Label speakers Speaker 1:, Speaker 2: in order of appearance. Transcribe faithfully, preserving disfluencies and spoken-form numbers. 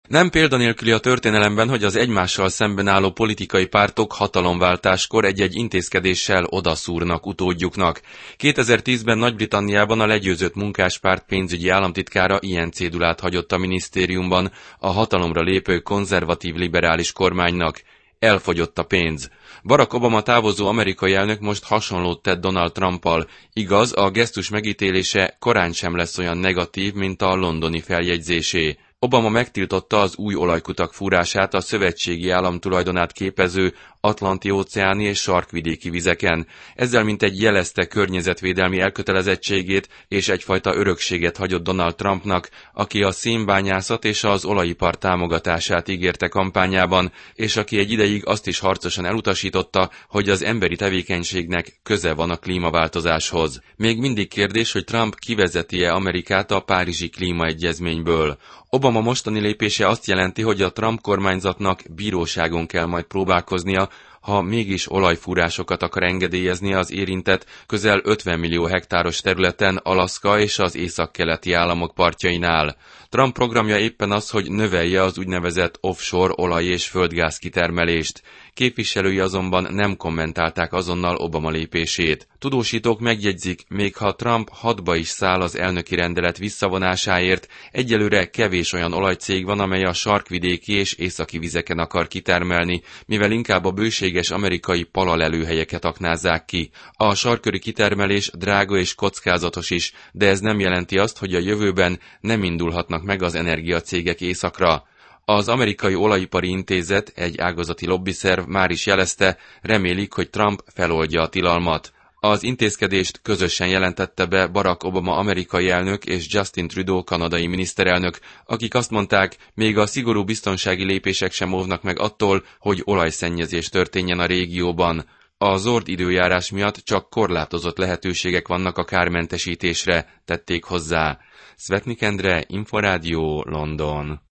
Speaker 1: Nem példanélküli a történelemben, hogy az egymással szemben álló politikai pártok hatalomváltáskor egy-egy intézkedéssel odaszúrnak utódjuknak. kétezer-tízben Nagy-Britanniában a legyőzött munkáspárt pénzügyi államtitkára ilyen cédulát hagyott a minisztériumban a hatalomra lépő konzervatív liberális kormánynak: elfogyott a pénz. Barack Obama távozó amerikai elnök most hasonlót tett Donald Trumpal. Igaz, a gesztus megítélése korán sem lesz olyan negatív, mint a londoni feljegyzésé. Obama megtiltotta az új olajkutak fúrását a szövetségi állam tulajdonát képező atlanti-óceáni és sarkvidéki vizeken. Ezzel mintegy jelezte környezetvédelmi elkötelezettségét, és egyfajta örökséget hagyott Donald Trumpnak, aki a szénbányászat és az olajipar támogatását ígérte kampányában, és aki egy ideig azt is harcosan elutasította, hogy az emberi tevékenységnek köze van a klímaváltozáshoz. Még mindig kérdés, hogy Trump kivezeti-e Amerikát a Párizsi Klímaegyezményből. Obama mostani lépése azt jelenti, hogy a Trump kormányzatnak bíróságon kell majd próbálkoznia, ha mégis olajfúrásokat akar engedélyezni az érintett közel ötven millió hektáros területen Alaszka és az északkeleti államok partjainál. Trump programja éppen az, hogy növelje az úgynevezett offshore olaj- és földgáz kitermelést. Képviselői azonban nem kommentálták azonnal Obama lépését. Tudósítók megjegyzik, még ha Trump hadba is száll az elnöki rendelet visszavonásáért, egyelőre kevés olyan olajcég van, amely a sarkvidéki és északi vizeken akar kitermelni, mivel inkább a bőséges amerikai palalelőhelyeket aknázzák ki. A sarkköri kitermelés drága és kockázatos is, de ez nem jelenti azt, hogy a jövőben nem indulhatnak meg az energiacégek északra. Az Amerikai Olajipari Intézet, egy ágazati lobbiszerv már is jelezte, remélik, hogy Trump feloldja a tilalmat. Az intézkedést közösen jelentette be Barack Obama amerikai elnök és Justin Trudeau kanadai miniszterelnök, akik azt mondták, még a szigorú biztonsági lépések sem óvnak meg attól, hogy olajszennyezés történjen a régióban. A zord időjárás miatt csak korlátozott lehetőségek vannak a kármentesítésre, tették hozzá. Szvetnik Endre, Inforádió, London.